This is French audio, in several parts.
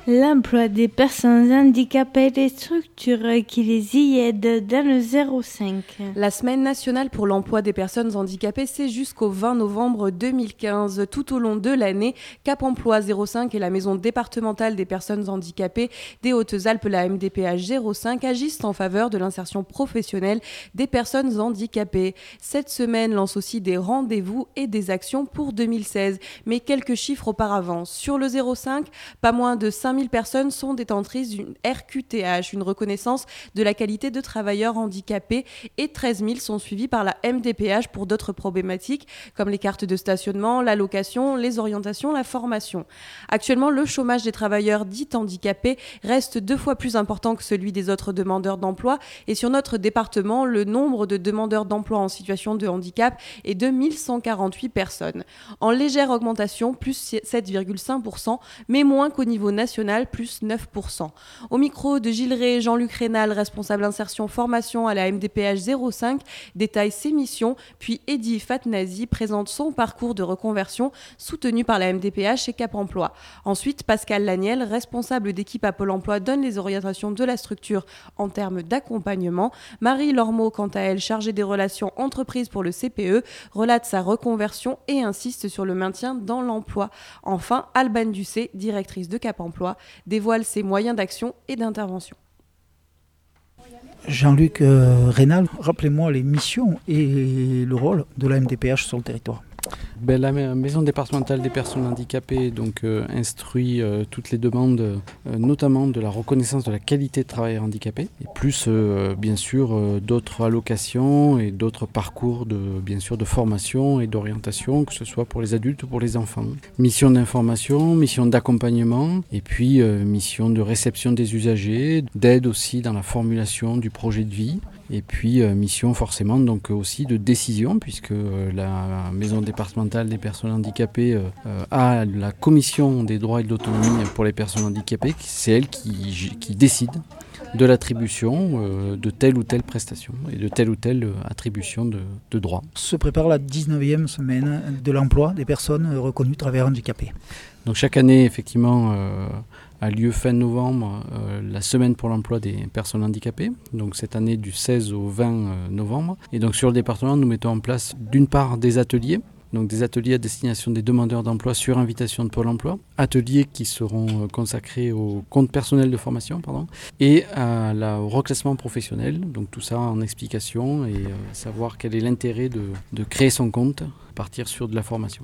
L'emploi des personnes handicapées et des structures qui les y aident dans le 05. La Semaine nationale pour l'emploi des personnes handicapées, c'est jusqu'au 20 novembre 2015. Tout au long de l'année, Cap Emploi 05 et la Maison départementale des personnes handicapées des Hautes-Alpes, la MDPH 05, agissent en faveur de l'insertion professionnelle des personnes handicapées. Cette semaine lance aussi des rendez-vous et des actions pour 2016. Mais quelques chiffres auparavant. Sur le 05, pas moins de 5000 personnes sont détentrices d'une RQTH, une reconnaissance de la qualité de travailleur handicapé, et 13 000 sont suivis par la MDPH pour d'autres problématiques comme les cartes de stationnement, la location, les orientations, la formation. Actuellement, le chômage des travailleurs dits handicapés reste 2 fois plus important que celui des autres demandeurs d'emploi, et sur notre département, le nombre de demandeurs d'emploi en situation de handicap est de 1148 personnes. En légère augmentation, plus 7,5%, mais moins qu'au niveau national, plus 9%. Au micro de Gilles Rey, Jean-Luc Rénal, responsable insertion formation à la MDPH 05, détaille ses missions, puis Eddy Fatnazi présente son parcours de reconversion soutenu par la MDPH et Cap Emploi. Ensuite, Pascal Laniel, responsable d'équipe à Pôle emploi, donne les orientations de la structure en termes d'accompagnement. Marie Lormeau, quant à elle, chargée des relations entreprises pour le CPE, relate sa reconversion et insiste sur le maintien dans l'emploi. Enfin, Alban Ducé, directrice de Cap Emploi, dévoile ses moyens d'action et d'intervention. Jean-Luc Rénal, rappelez-moi les missions et le rôle de la MDPH sur le territoire. La maison départementale des personnes handicapées instruit toutes les demandes, notamment de la reconnaissance de la qualité de travailleur handicapé, et plus bien sûr d'autres allocations et d'autres parcours de formation et d'orientation, que ce soit pour les adultes ou pour les enfants. Mission d'information, mission d'accompagnement, et puis mission de réception des usagers, d'aide aussi dans la formulation du projet de vie. Et puis mission forcément donc aussi de décision, puisque la maison départementale des personnes handicapées a la commission des droits et de l'autonomie pour les personnes handicapées. C'est elle qui décide de l'attribution de telle ou telle prestation et de telle ou telle attribution de droits. Se prépare la 19e semaine de l'emploi des personnes reconnues travailleurs handicapés. Donc chaque année, effectivement, a lieu fin novembre la semaine pour l'emploi des personnes handicapées. Donc cette année du 16 au 20 novembre. Et donc sur le département, nous mettons en place d'une part des ateliers. Donc des ateliers à destination des demandeurs d'emploi sur invitation de Pôle emploi. Ateliers qui seront consacrés au compte personnel de formation et au reclassement professionnel. Donc tout ça en explication et savoir quel est l'intérêt de créer son compte, partir sur de la formation.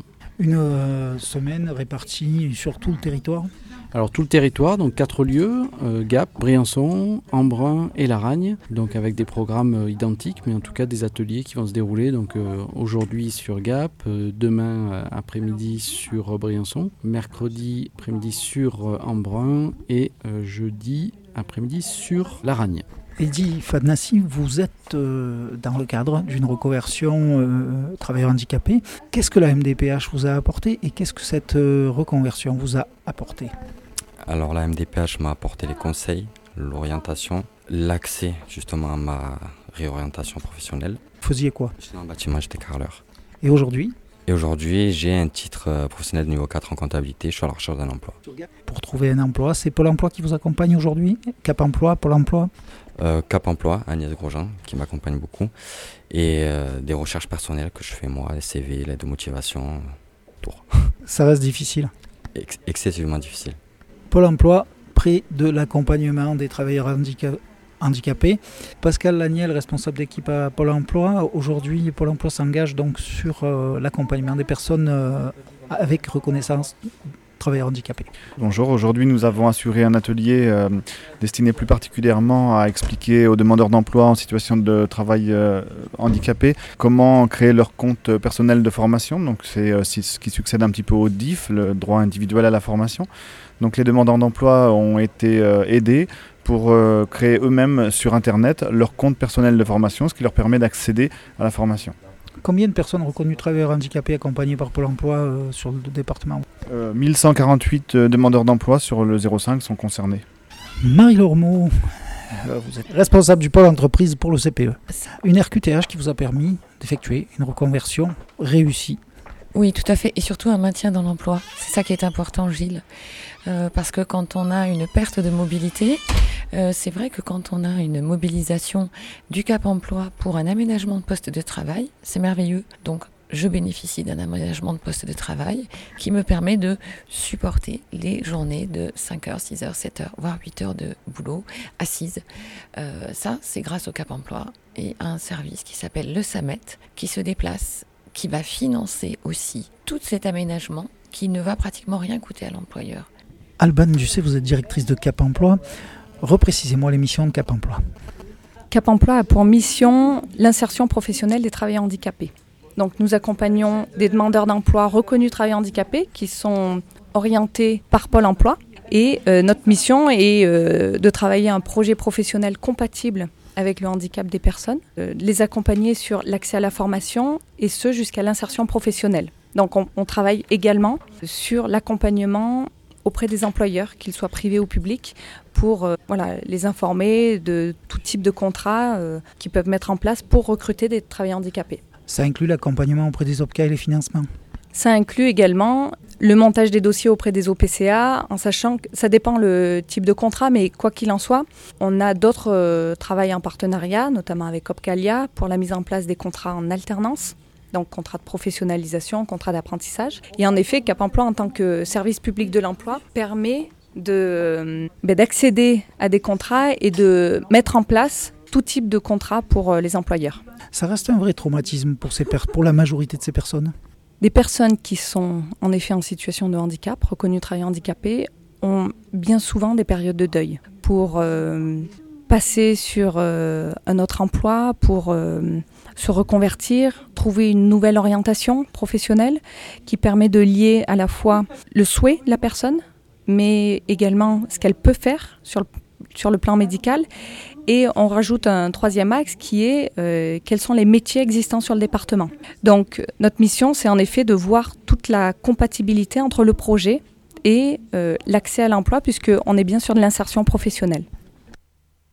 Une semaine répartie sur tout le territoire ? Alors tout le territoire, donc 4 lieux, Gap, Briançon, Embrun et Laragne, donc avec des programmes identiques, mais en tout cas des ateliers qui vont se dérouler donc aujourd'hui sur Gap, demain après-midi sur Briançon, mercredi après-midi sur Embrun et jeudi après-midi sur Laragne. Eddy Fatnazi, vous êtes dans le cadre d'une reconversion travailleur handicapé. Qu'est-ce que la MDPH vous a apporté et qu'est-ce que cette reconversion vous a apporté ? Alors la MDPH m'a apporté les conseils, l'orientation, l'accès justement à ma réorientation professionnelle. Vous faisiez quoi ? J'étais dans le bâtiment, j'étais carreleur. Et aujourd'hui ? Et aujourd'hui, j'ai un titre professionnel de niveau 4 en comptabilité, je suis à la recherche d'un emploi. Pour trouver un emploi, c'est Pôle emploi qui vous accompagne aujourd'hui ? Cap Emploi, Pôle emploi ? Cap Emploi, Agnès Grosjean, qui m'accompagne beaucoup. Et des recherches personnelles que je fais moi, les CV, l'aide de motivation, tout. Ça reste difficile ? Excessivement difficile. Pôle emploi, près de l'accompagnement des travailleurs handicapés. Pascal Laniel, responsable d'équipe à Pôle emploi. Aujourd'hui, Pôle emploi s'engage donc sur l'accompagnement des personnes avec reconnaissance travailleurs handicapés. Bonjour, aujourd'hui nous avons assuré un atelier destiné plus particulièrement à expliquer aux demandeurs d'emploi en situation de travail handicapé comment créer leur compte personnel de formation. Donc c'est ce qui succède un petit peu au DIF, le droit individuel à la formation. Donc les demandeurs d'emploi ont été aidés pour créer eux-mêmes sur Internet leur compte personnel de formation, ce qui leur permet d'accéder à la formation. Combien de personnes reconnues travailleurs handicapés accompagnées par Pôle emploi sur le département ? 1148 demandeurs d'emploi sur le 05 sont concernés. Marie Lormeau, vous êtes responsable du pôle entreprise pour le CPE. Une RQTH qui vous a permis d'effectuer une reconversion réussie. Oui, tout à fait. Et surtout un maintien dans l'emploi. C'est ça qui est important, Gilles. Parce que quand on a une perte de mobilité, c'est vrai que quand on a une mobilisation du Cap Emploi pour un aménagement de poste de travail, c'est merveilleux. Donc, je bénéficie d'un aménagement de poste de travail qui me permet de supporter les journées de 5h, 6h, 7h, voire 8h de boulot assise. Ça, c'est grâce au Cap Emploi et à un service qui s'appelle le SAMET, qui se déplace, qui va financer aussi tout cet aménagement qui ne va pratiquement rien coûter à l'employeur. Alban Ducé, vous êtes directrice de Cap Emploi. Reprécisez-moi les missions de Cap Emploi. Cap Emploi a pour mission l'insertion professionnelle des travailleurs handicapés. Donc nous accompagnons des demandeurs d'emploi reconnus travailleurs handicapés qui sont orientés par Pôle emploi. Et notre mission est de travailler un projet professionnel compatible avec le handicap des personnes, les accompagner sur l'accès à la formation et ce jusqu'à l'insertion professionnelle. Donc on travaille également sur l'accompagnement auprès des employeurs, qu'ils soient privés ou publics, pour les informer de tout type de contrats qu'ils peuvent mettre en place pour recruter des travailleurs handicapés. Ça inclut l'accompagnement auprès des OPCA et les financements. Ça inclut également le montage des dossiers auprès des OPCA, en sachant que ça dépend le type de contrat, mais quoi qu'il en soit, on a d'autres travails en partenariat, notamment avec Opcalia, pour la mise en place des contrats en alternance, donc contrat de professionnalisation, contrat d'apprentissage. Et en effet, Cap Emploi, en tant que service public de l'emploi, permet d'accéder à des contrats et de mettre en place tout type de contrat pour les employeurs. Ça reste un vrai traumatisme pour la majorité de ces personnes. Des personnes qui sont en effet en situation de handicap, reconnues travailleurs handicapés, ont bien souvent des périodes de deuil pour passer sur un autre emploi, pour se reconvertir, trouver une nouvelle orientation professionnelle qui permet de lier à la fois le souhait de la personne, mais également ce qu'elle peut faire sur le plan médical. Et on rajoute un troisième axe qui est quels sont les métiers existants sur le département. Donc notre mission, c'est en effet de voir toute la compatibilité entre le projet et l'accès à l'emploi, puisqu'on est bien sur de l'insertion professionnelle.